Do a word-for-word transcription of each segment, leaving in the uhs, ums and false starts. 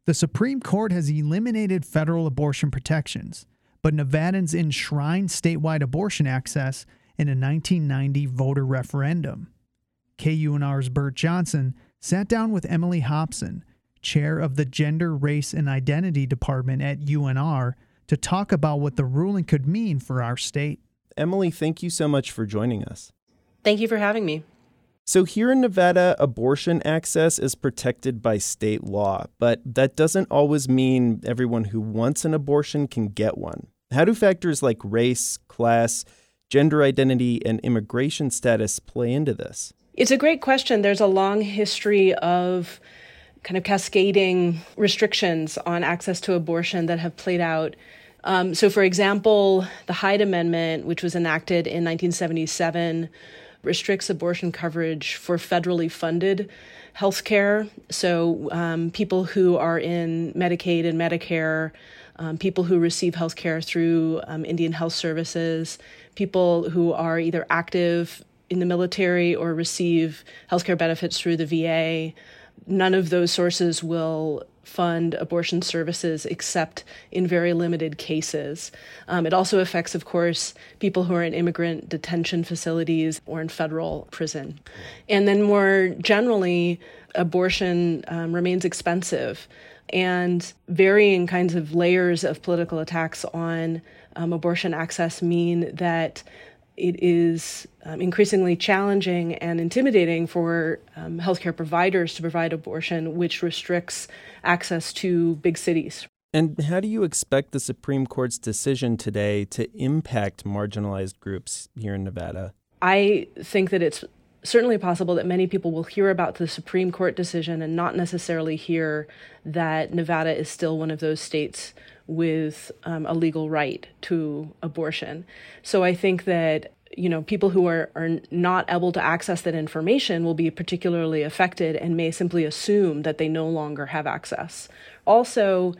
The Supreme Court has eliminated federal abortion protections, but Nevadans enshrined statewide abortion access in a nineteen ninety voter referendum. K U N R's Bert Johnson sat down with Emily Hobson, chair of the Gender, Race, and Identity Department at U N R, to talk about what the ruling could mean for our state. Emily, thank you so much for joining us. Thank you for having me. So here in Nevada, abortion access is protected by state law, but that doesn't always mean everyone who wants an abortion can get one. How do factors like race, class, gender identity, and immigration status play into this? It's a great question. There's a long history of kind of cascading restrictions on access to abortion that have played out. Um, so, for example, the Hyde Amendment, which was enacted in nineteen seventy-seven, restricts abortion coverage for federally funded health care. So um, people who are in Medicaid and Medicare, um, people who receive health care through um, Indian Health Services, people who are either active in the military or receive health care benefits through the V A. None of those sources will fund abortion services except in very limited cases. Um, it also affects, of course, people who are in immigrant detention facilities or in federal prison. And then more generally, abortion um, remains expensive, and varying kinds of layers of political attacks on um, abortion access mean that it is um, increasingly challenging and intimidating for um, healthcare providers to provide abortion, which restricts access to big cities. And how do you expect the Supreme Court's decision today to impact marginalized groups here in Nevada? I think that it's certainly possible that many people will hear about the Supreme Court decision and not necessarily hear that Nevada is still one of those states with um, a legal right to abortion. So I think that, you know, people who are, are not able to access that information will be particularly affected and may simply assume that they no longer have access. Also,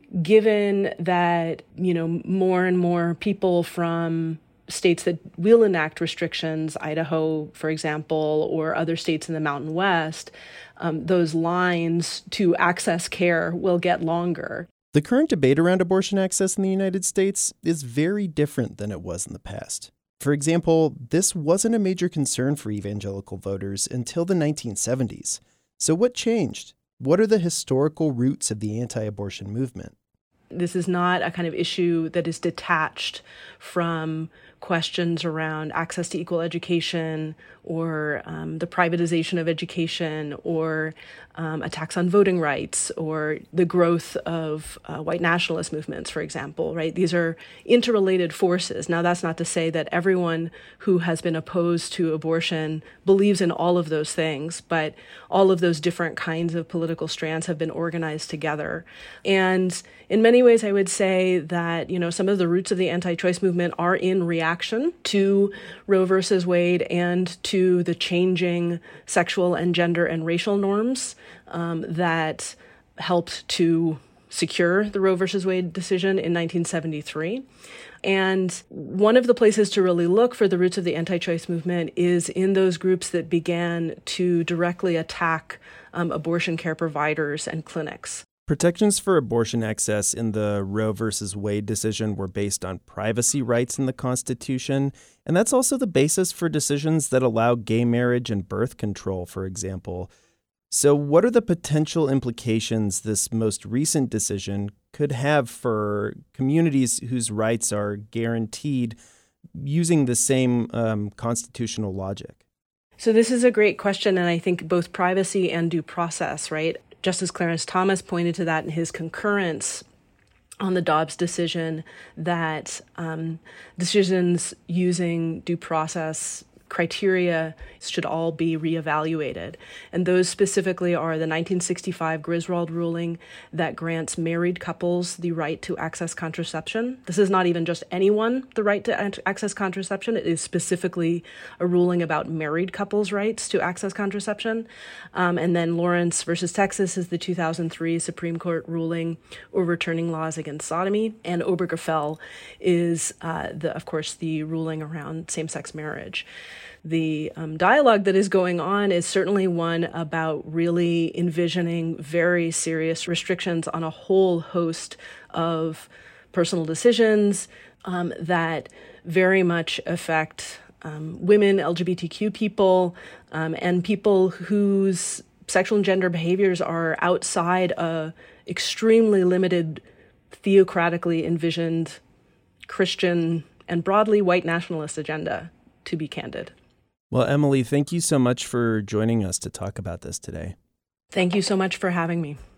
given that, you know, more and more people from states that will enact restrictions, Idaho, for example, or other states in the Mountain West, um, those lines to access care will get longer. The current debate around abortion access in the United States is very different than it was in the past. For example, this wasn't a major concern for evangelical voters until the nineteen seventies. So what changed? What are the historical roots of the anti-abortion movement? This is not a kind of issue that is detached from questions around access to equal education or um, the privatization of education or um, attacks on voting rights or the growth of uh, white nationalist movements, for example, right? These are interrelated forces. Now, that's not to say that everyone who has been opposed to abortion believes in all of those things, but all of those different kinds of political strands have been organized together. And in many ways, I would say that, you know, some of the roots of the anti-choice movement are in reaction to Roe versus Wade and to the changing sexual and gender and racial norms um, that helped to secure the Roe versus Wade decision in nineteen seventy-three. And one of the places to really look for the roots of the anti-choice movement is in those groups that began to directly attack um, abortion care providers and clinics. Protections for abortion access in the Roe versus Wade decision were based on privacy rights in the Constitution, and that's also the basis for decisions that allow gay marriage and birth control, for example. So what are the potential implications this most recent decision could have for communities whose rights are guaranteed using the same um, constitutional logic? So this is a great question, and I think both privacy and due process, right? Justice Clarence Thomas pointed to that in his concurrence on the Dobbs decision, that um, decisions using due process criteria should all be reevaluated. And those specifically are the nineteen sixty-five Griswold ruling that grants married couples the right to access contraception. This is not even just anyone the right to access contraception. It is specifically a ruling about married couples' rights to access contraception. Um, and then Lawrence versus Texas is the two thousand three Supreme Court ruling overturning laws against sodomy. And Obergefell is, uh, the, of course, the ruling around same-sex marriage. the um, dialogue that is going on is certainly one about really envisioning very serious restrictions on a whole host of personal decisions um, that very much affect um, women, L G B T Q people, um, and people whose sexual and gender behaviors are outside a extremely limited, theocratically envisioned Christian and broadly white nationalist agenda, to be candid. Well, Emily, thank you so much for joining us to talk about this today. Thank you so much for having me.